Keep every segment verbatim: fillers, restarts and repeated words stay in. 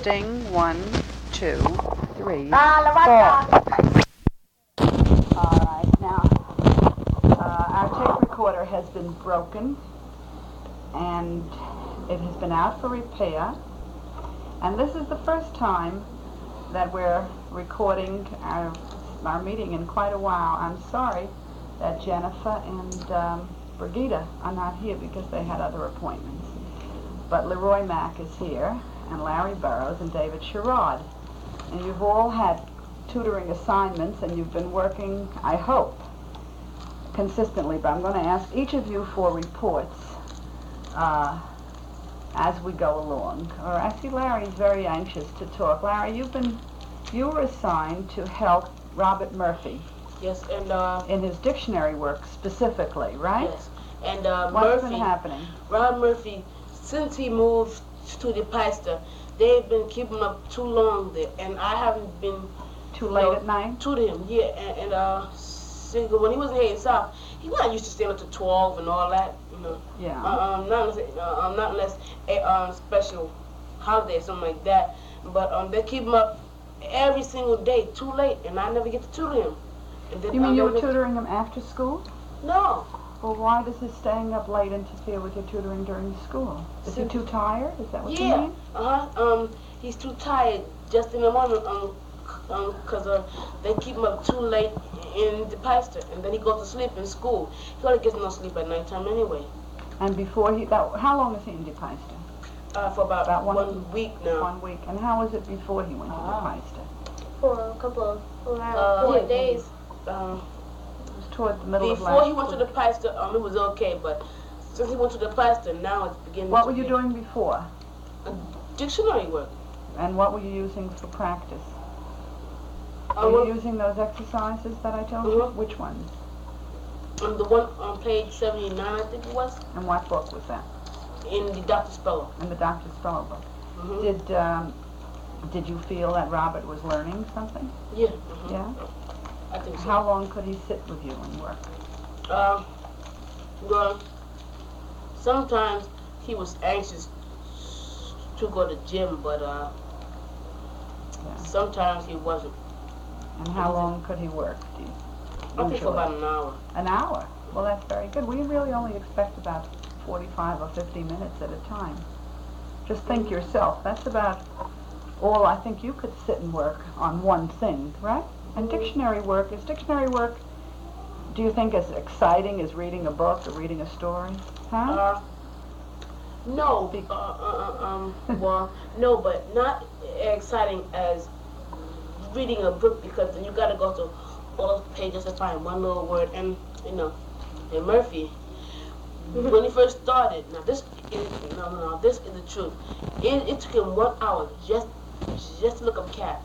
Testing, one, two, three, Ah, four. All right, now, uh, our tape recorder has been broken, and it has been out for repair, and this is the first time that we're recording our, our meeting in quite a while. I'm sorry that Jennifer and um, Brigitte are not here because they had other appointments. But Leroy Mack is here, and Larry Burrows, and David Sherrod. And you've all had tutoring assignments, and you've been working, I hope, consistently. But I'm going to ask each of you for reports uh, as we go along. Or I see Larry's very anxious to talk. Larry, you've been, you were assigned to help Robert Murphy. Yes, and uh, in his dictionary work specifically, right? Yes, and uh, What's Murphy, been happening? Robert Murphy, since he moved to the pastor, they've been keeping up too long there, and I haven't been too late know, at night. To him, yeah, and, and uh, since, when he was heading south, he wasn't used to staying up to twelve and all that, you know. Yeah. Uh, um, not unless, uh, um, not unless a um, special holiday or something like that, but um, they keep him up every single day, too late, and I never get to tutor him. And then, you mean um, you were tutoring him after school? No. Well, why does his staying up late interfere with your tutoring during school? Is he too tired? Is that what yeah. you mean? Uh huh. Um, he's too tired just in the morning. Um, um, cause uh, they keep him up too late in the pastor, and then he goes to sleep in school. He only gets no sleep at nighttime anyway. And before he, that, how long is he in the pastor? Uh, for about, about one, one week now. One week. And how was it before he went Ah. to the pastor? For a couple of around Uh, four yeah, days. Um, It was toward the middle of last before he went week. to the pastor, um, it was okay, but since he went to the pastor, now it's beginning. What to were you be doing before? Uh, dictionary work. And what were you using for practice? Uh, Were you using those exercises that I told you? Mhm. Which ones? Um, the one on page seventy-nine, I think it was, And what book was that? in the Doctor Speller. In the Doctor Speller book. Mm-hmm. Did um, did you feel that Robert was learning something? Yeah. Mm-hmm. Yeah? I think so. How long could he sit with you and work? Uh, well, sometimes he was anxious to go to gym, but uh, Yeah. sometimes he wasn't. And how long could he work? Do you, I think for usually? about an hour. An hour? Well, that's very good. We really only expect about forty-five or fifty minutes at a time. Just think yourself. That's about all I think you could sit and work on one thing, right? And dictionary work, is dictionary work, do you think as exciting as reading a book or reading a story? Huh? Uh, no, uh, uh, um, well, no, but not exciting as reading a book, because then you got to go to all those pages to find one little word. And you know, and Murphy, when he first started, now this is no, no, no, this is the truth. It, it took him one hour just just to look up cat.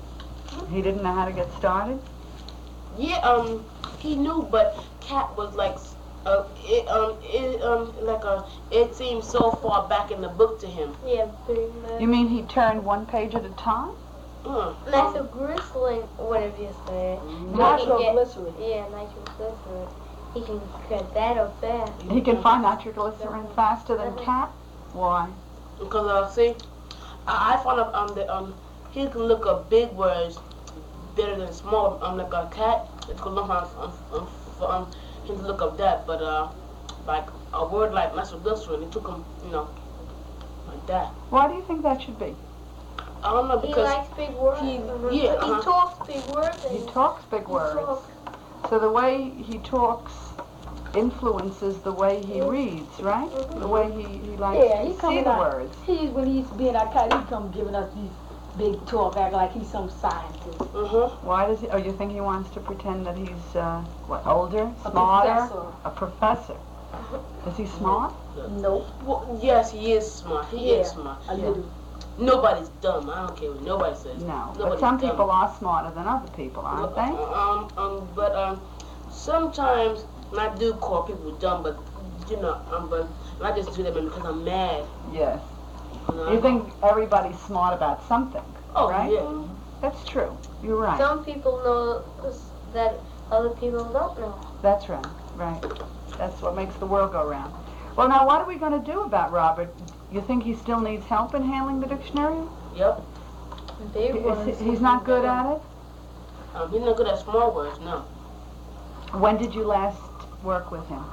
He didn't know how to get started? Yeah, um, he knew, but cat was like, uh, it, um, it, um, like a, it seemed so far back in the book to him. Yeah, pretty much. You mean he turned one page at a time? Mm. Nitroglycerin, whatever you say. Nitroglycerin. Yeah, nitroglycerin. He can cut that up fast. He can find nitroglycerin faster than cat? Why? Because uh, see, I, I found out um that um he can look up big words better than small. Um, like a cat, it's good enough um, um, for um him to look up that. But uh, like a word like nitroglycerin, it took him, you know, like that. Why do you think that should be? I don't know, He because likes big words. he- Uh-huh. yeah, He uh-huh. talks big words. And He talks big he words. talks. So the way he talks influences the way he reads, right? The way he, he likes Yeah, he to see coming the out. words. He's when he used to be in our class, he come giving us these big talk, act like he's some scientist. uh-huh. Why does he, oh, you think he wants to pretend that he's, uh, what, older, A smarter? professor. A professor. Is he smart? Nope. Well, yes, he is smart. He Yeah, is smart. a Yeah. little. Nobody's dumb. I don't care what nobody says. No. But Nobody's some dumb. people are smarter than other people, aren't they? Um, um, but um, sometimes, and I do call people dumb, but you know, um, but and I just do that because I'm mad. Yes. You, know? You think everybody's smart about something, Oh right? yeah. That's true. You're right. Some people know that other people don't know. That's right, right. That's what makes the world go round. Well, now, what are we going to do about Robert? You think he still needs help in handling the dictionary? Yep. Big Is ones. he- he's not good at it? Um, he's not good at small words, no. When did you last work with him?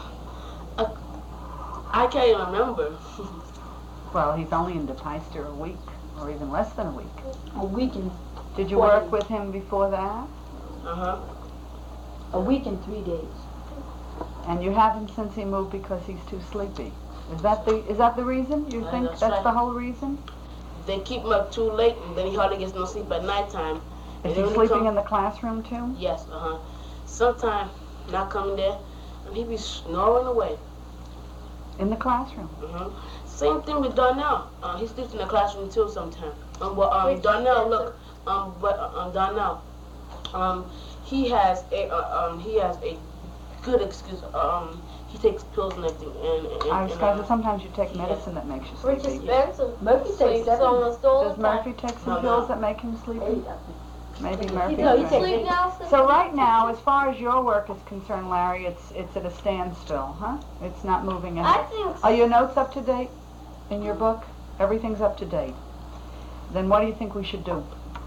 I can't even remember. Well, he's only in DePeister a week, or even less than a week. A week and Did you Four work days. with him before that? Uh-huh. a week and three days. And you haven't since he moved because he's too sleepy. Is that the is that the reason? You Yeah, think that's that's right. the whole reason? They keep him up too late, and then he hardly gets no sleep at nighttime. And Is then he when sleeping come- in the classroom too? Yes, uh-huh. Sometimes not coming there, and he be snoring away. In the classroom? Uh-huh. Same thing with Darnell. Uh, he sleeps in the classroom too sometimes. Um, well, um, Wait, Darnell, that's look, um, but uh, um, Darnell, um, he has a, uh, um, he has a good excuse. Um, he takes pills and everything, and, and, I and was uh, because sometimes you take medicine that makes you Which is sleepy. expensive. Murphy takes Sleeps seven. almost all Does the time. Murphy take some No, pills no. that make him sleepy? Eight, I think. Maybe Murphy. No, he does. takes Sleep now, So right now, as far as your work is concerned, Larry, it's it's at a standstill, huh? It's not moving I ahead. think Are your notes up to date in your book? Everything's up to date. Then what do you think we should do?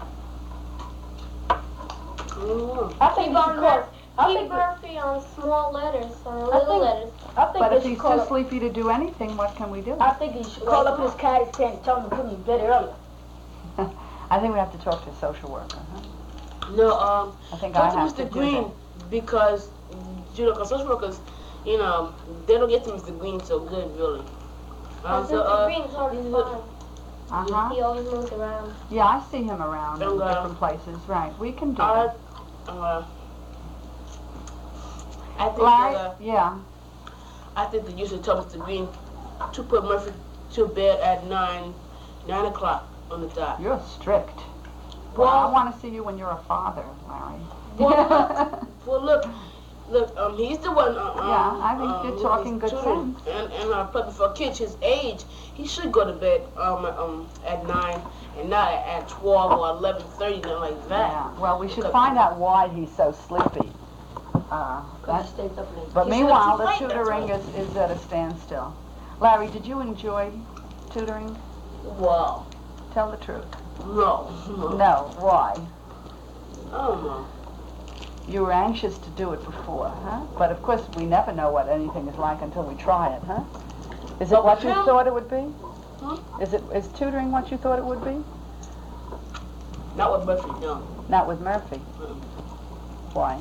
mm, I think keep we on should call. Mur- I keep think, Murphy on small letters, on I little think- letters. I think But we if should he's call too up, sleepy to do anything, what can we do? I think he should call up his cat tent and tell him to put him in bed earlier. I think we have to talk to a social worker. Huh? no, um, I think I talk to have to Mister do Green that. because you know, 'cause social workers, you know, they don't get to Mister Green so good, really. Um, Mister so, uh, Green's hard to he's find. Uh-huh. He always moves around. Yeah, I see him around in And, uh, different places. Right, we can do I, that. uh, I think Larry, that, uh, yeah. I think that you should tell Mister Green to put Murphy to bed at nine, nine o'clock on the dot. You're strict. Well, I want to see you when you're a father, Larry. Well, Well, look, look, um, he's the one. Uh, um, Yeah, I think um, you're who talking is good tutoring. sense. And and uh, but for kids his age, he should go to bed um um at nine and not at, at twelve or eleven thirty, nothing like that. Yeah. Well, we should find out why he's so sleepy. Uh, Because that's, he stays up late. but He's meanwhile, too the late, that's tutoring right. is, is at a standstill. Larry, did you enjoy tutoring? Wow. Tell the truth. No. No. No. Why? I don't know. You were anxious to do it before, huh? But of course, we never know what anything is like until we try it, huh? Is it But what with you him- thought it would be? Huh? Is it is tutoring what you thought it would be? Not with Murphy. No. Not with Murphy. Mm. Why?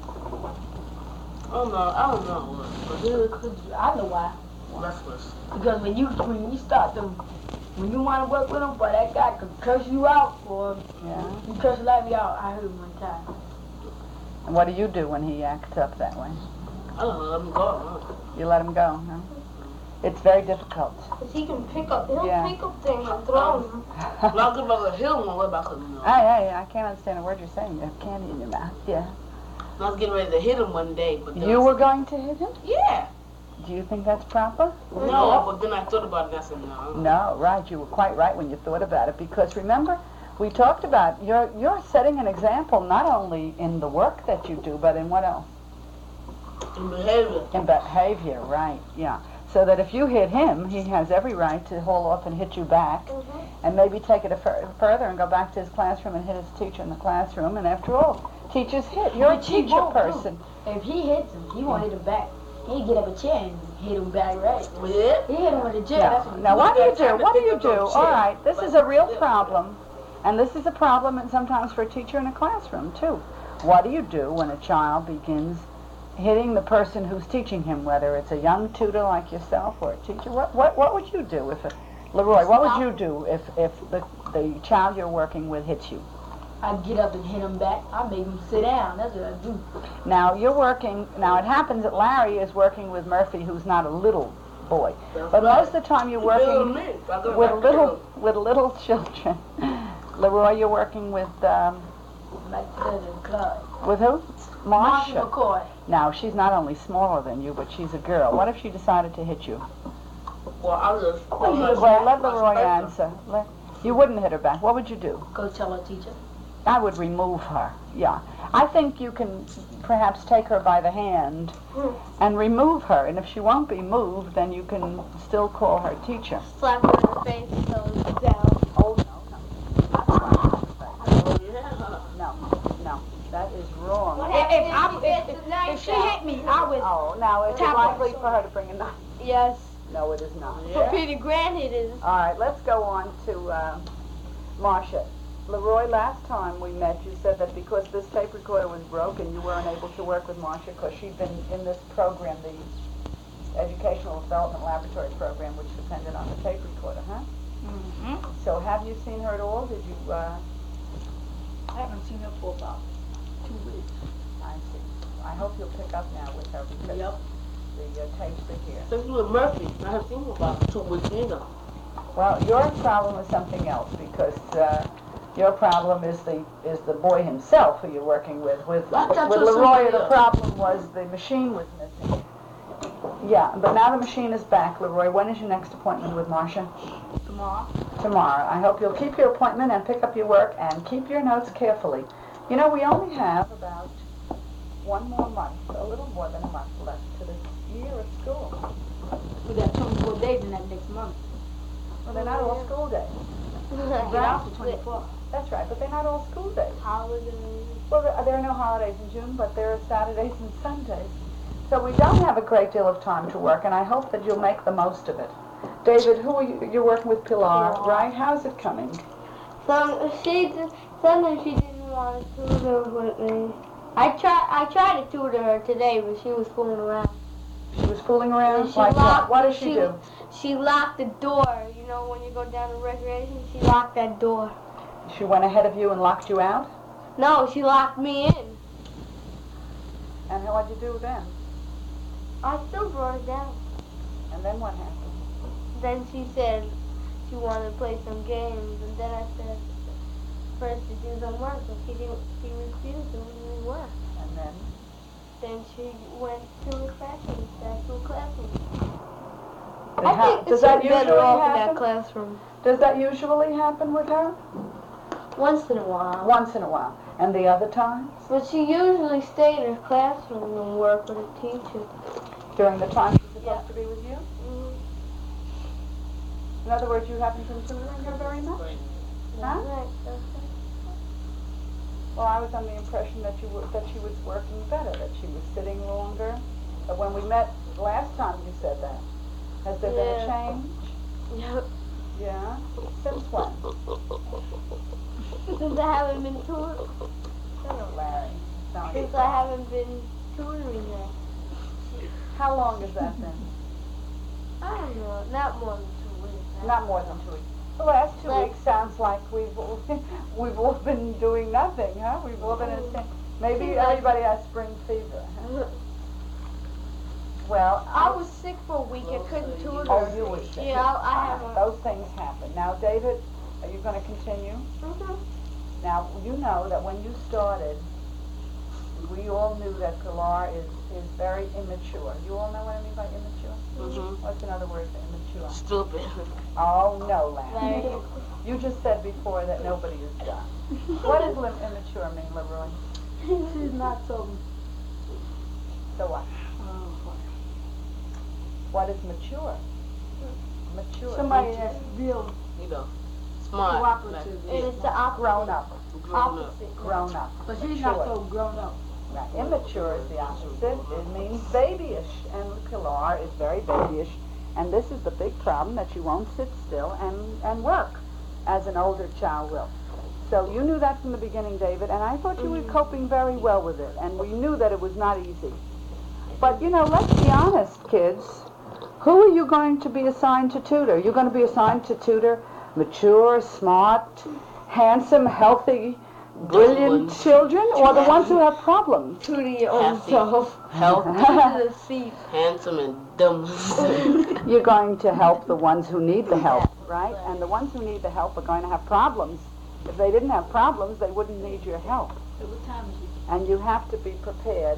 I don't know. I don't know. But he was I know why. restless. Because when you when you start them, when you want to work with him, boy, that guy could curse you out, or Yeah. he cursed Larry out. I heard him one time. And what do you do when he acts up that way? I don't know. Let him go. Huh? You let him go, huh? It's very difficult. Cause he can pick up, he'll Yeah. pick up things and throw them. Not good about the hill one. What about him? Hey, hey, I can't understand a word you're saying. You have candy in your mouth. Yeah. I was getting ready to hit him one day, but then You I were said, going to hit him? Yeah. Do you think that's proper? No, but then I thought about it and I said no. No, right. You were quite right when you thought about it, because remember, we talked about you're you're setting an example not only in the work that you do, but in what else? In behavior. In behavior, right? Yeah. So that if you hit him, he has every right to haul off and hit you back, Mhm. and maybe take it a fur- further and go back to his classroom and hit his teacher in the classroom. And after all, teachers hit. You're a But he teacher won't, too. person. If he hits him, he won't hit him back. He get up a chair and hit him back right. Yeah. He hit him with a chair. Yeah. That's what he Now, what do you got time do? to What do pick you up do? those All chairs. right, this is a real problem, and this is a problem and sometimes for a teacher in a classroom, too. What do you do when a child begins hitting the person who's teaching him, whether it's a young tutor like yourself or a teacher? What what, what would you do if, a, Leroy, what would you do if, if the, the child you're working with hits you? I get up and hit him back. I make him sit down. That's what I do. Now, you're working, now it happens that Larry is working with Murphy, who's not a little boy. But most of the time you're working with little with little children. Leroy, you're working with um, Like that in Clyde. with who? Marsha Marsha. McCoy. Now she's not only smaller than you, but she's a girl. What if she decided to hit you? Well, I just. Well, let Leroy answer. Let, you wouldn't hit her back. What would you do? Go tell her teacher. I would remove her. Yeah, I think you can perhaps take her by the hand and remove her. And if she won't be moved, then you can still call her teacher. Slap her in the face so it's down. Oh no, if, if, I, if, if, if she hit me, I would. Oh, now is it Tap likely her. for her to bring a knife? Yes. No, it is not. For Peter Grant it is. All right, let's go on to uh, Marcia. Leroy, last time we met, you said that because this tape recorder was broken, you weren't able to work with Marcia because she'd been in this program, the Educational Development Laboratory program, which depended on the tape recorder, huh? Mm-hmm. So have you seen her at all? Did you, uh, I haven't seen her for about two weeks. I see. I hope you'll pick up now with her because Yep. the uh, tapes are here. Especially with Murphy. I haven't seen him about two weeks either. Well, your problem is something else because uh, your problem is the is the boy himself who you're working with. With, I thought with you were Leroy, somebody the else. problem was the machine was missing. Yeah, but now the machine is back, Leroy. When is your next appointment with Marcia? Tomorrow. Tomorrow. I hope you'll keep your appointment and pick up your work and keep your notes carefully. You know, we only have about one more month, a little more than a month left to this year of school. We got twenty-four days in that next month. Well, they're not all school days. Get out to twenty-four. That's right, but they're not all school days. Holidays. Well, there, there are no holidays in June, but there are Saturdays and Sundays. So we don't have a great deal of time to work, and I hope that you'll make the most of it. David, who are you? You're working with Pilar, Pilar. right? How's it coming? Some she did, sometimes she didn't want to tutor with me. I tried I tried to tutor her today, but she was fooling around. She was fooling around? She Like what? locked- What does she she- do? She locked the door. You know when you go down to recreation, she locked that door. She went ahead of you and locked you out? No, she locked me in. And what'd you do then? I still brought it down. And then what happened? Then she said she wanted to play some games, and then I said first to do some work, but she didn't. She refused to do any work. And then? Then she went to the classroom, back to a classroom. Then I how- think does this that was better usually off in that happen? classroom. Does that usually happen with her? Once in a while. Once in a while. And the other times? But she usually stayed in her classroom and worked with a teacher. During the time she's supposed Yeah. to be with you? Mm-hmm. In other words, you haven't been tutoring her very much? Huh? Right, that's Well, I was under the impression that you were, that she was working better, that she was sitting longer. But when we met last time, you said that. Has there been a Yeah. change? it. Yep. Yeah. Since when? Since I haven't been tutoring. Larry. Sound Since like- I haven't been tutoring her. How long has that been? I don't know, not more than two weeks. Not more than two weeks. The last two But- weeks sounds like we've all, we've all been doing nothing, huh? We've all been in the same. Maybe Seems like- everybody has spring fever. Huh? Well, I was sick for a week. I couldn't tutor. Oh, you were sick. Yeah, I, I have a. Those things happen. Now, David, are you going to continue? Mhm. Now, you know that when you started, we all knew that Pilar is, is very immature. You all know what I mean by immature? Mm-hmm. What's another word for immature? Stupid. Oh, no, Larry. Larry. You just said before that nobody is dumb. What does lim- immature mean, Leroy? She's not so. So what? Uh, What is mature? Mature. somebody that's real You know, smart. cooperative. And it's the opposite. Grown up. Like, grown up. Opposite. Grown up. But she's not Mature. so grown up. Now, immature is the opposite. It means babyish, and Pilar is very babyish. And this is the big problem, that you won't sit still and, and work as an older child will. So you knew that from the beginning, David, and I thought you were coping very well with it, and we knew that it was not easy. But, you know, let's be honest, kids. Who are you going to be assigned to tutor? You're going to be assigned to tutor mature, smart, handsome, healthy, brilliant ones. children, or the ones who have problems? Tutor your own Happy. self. Healthy, To the seat. handsome, and dumb. You're going to help the ones who need the help, right? And the ones who need the help are going to have problems. If they didn't have problems, they wouldn't need your help. So what time is it? And you have to be prepared.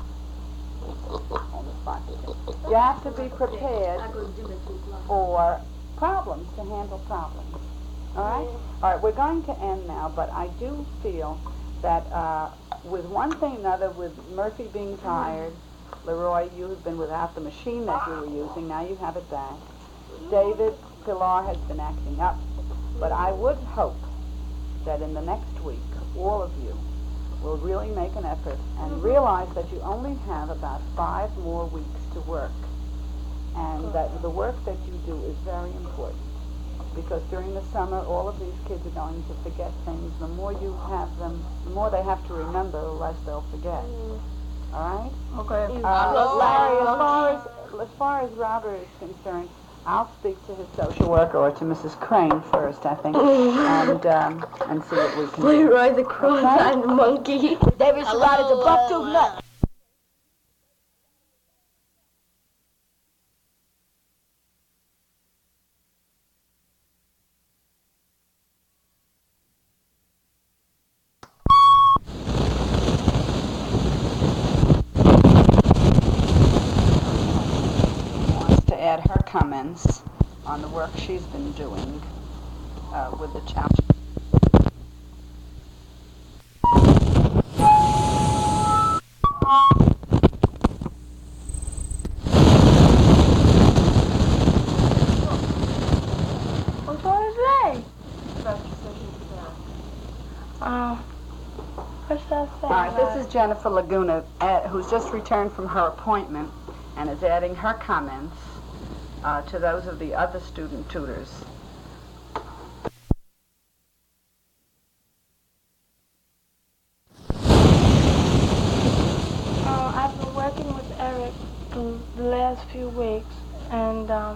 On the spot. You have to be prepared I go to gym at two o'clock. for problems, to handle problems. All right? All right, we're going to end now, but I do feel that uh, with one thing or another, with Murphy being tired, Leroy, you have been without the machine that you were using. Now you have it back. David, Pilar has been acting up. But I would hope that in the next week, all of you will really make an effort and realize that you only have about five more weeks to work, and that the work that you do is very important, because during the summer all of these kids are going to forget things. The more you have them, the more they have to remember, the less they'll forget. All right? Okay. Uh, Larry, as far as, as far as Robert is concerned, I'll speak to his social worker or to Missus Crane first, I think, and um, and see what we can do. Leroy the cross-eyed monkey. David Sherrod is a buck-tooth nut. Wants to add her comments on the work she's been doing uh, with the child. What's wrong with that? Um, what's that say? All right, this is Jennifer Laguna, uh, who's just returned from her appointment and is adding her comments uh, to those of the other student tutors. Uh, I've been working with Eric the, the last few weeks, and um,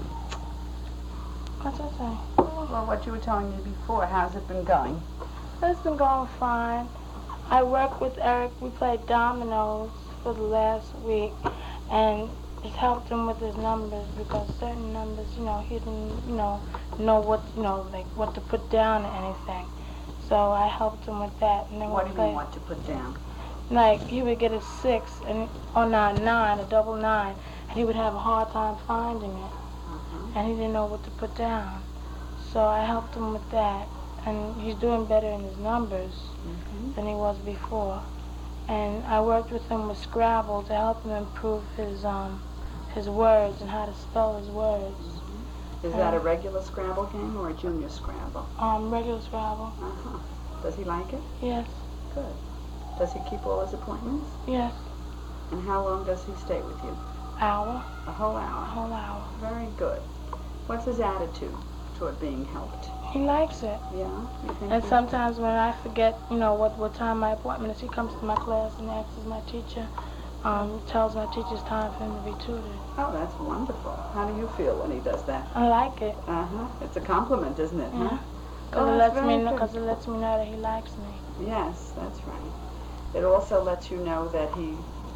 what's I say? Well, what you were telling me before, how's it been going? It's been going fine. I work with Eric. We played dominoes for the last week, and it's helped him with his numbers, because certain numbers, you know, he didn't, you know, know what, you know, like what to put down or anything. So I helped him with that, and then What we do you played. mean what to put down? Like, he would get a six, and or not nine, a double nine, and he would have a hard time finding it, Uh-huh. and he didn't know what to put down. So I helped him with that, and he's doing better in his numbers Mhm. than he was before. And I worked with him with Scrabble to help him improve his um his words and how to spell his words. Is that a regular Scrabble game or a junior Scrabble? Um, regular Scrabble. Uh-huh. Does he like it? Yes, Good. Does he keep all his appointments? yes. And how long does he stay with you? Hour, A whole a hour. whole hour. Very good. What's his attitude toward being helped? He likes it. Yeah? You think And he- sometimes when I forget, you know, what, what time my appointment is, he comes to my class and asks my teacher, um, tells my teacher it's time for him to be tutored. Oh, that's wonderful. How do you feel when he does that? I like it. Uh-huh. It's a compliment, isn't it? Yeah. Huh? Because Oh, it that's lets me very know, good. because it lets me know that he likes me. Yes, that's right. It also lets you know that he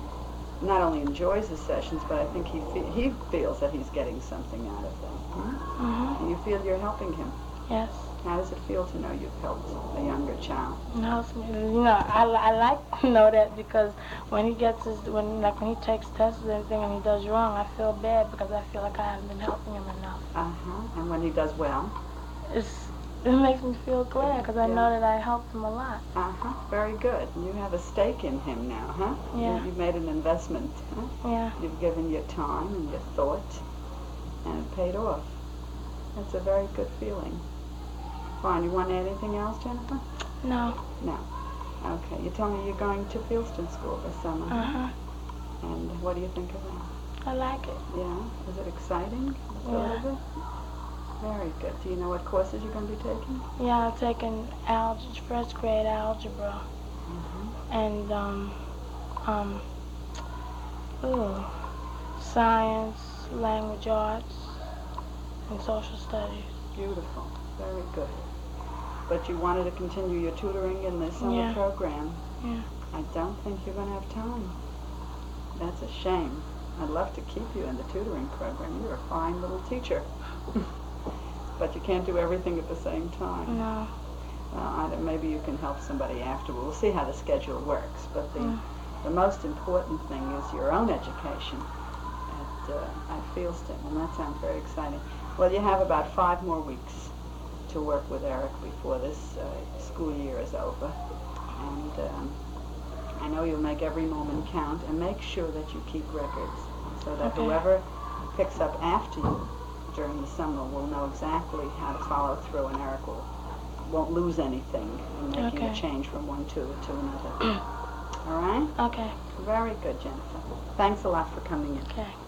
not only enjoys the sessions, but I think he fe- he feels that he's getting something out of them. Hmm? Mm-hmm. And you feel you're helping him. Yes. How does it feel to know you've helped a younger child? It helps me. You know, I, li- I like to know that, because when he gets his, when like when he takes tests and everything and he does wrong, I feel bad because I feel like I haven't been helping him enough. Uh-huh. And when he does well? It's, it makes me feel glad because I Yeah. know that I helped him a lot. Uh-huh. Very good. You have a stake in him now, huh? Yeah. You, you've made an investment, huh? Yeah. You've given your time and your thought, and it paid off. That's a very good feeling. Fine. You want to add anything else, Jennifer? No. No. Okay. You tell me you're going to Fieldston School this summer. Uh huh. And what do you think of that? I like it. Yeah? Is it exciting? The thought Yeah. of it? Very good. Do you know what courses you're going to be taking? Yeah, I'm taking algebra, first grade algebra, Mm-hmm. and um, um, ooh, science, language arts, and social studies. Beautiful. Very good. But you wanted to continue your tutoring in the summer Yeah. program. Yeah. I don't think you're going to have time. That's a shame. I'd love to keep you in the tutoring program. You're a fine little teacher. But you can't do everything at the same time. No. Uh, either maybe you can help somebody after. We'll see how the schedule works. But the, Mm. the most important thing is your own education at, uh, at Fieldston, and that sounds very exciting. Well, you have about five more weeks to work with Eric before this uh, school year is over. And um, I know you'll make every moment count, and make sure that you keep records so that Okay. whoever picks up after you during the summer will know exactly how to follow through, and Eric will won't lose anything in making Okay. a change from one tutor to another. All right? Okay. Very good, Jennifer. Thanks a lot for coming in. Okay.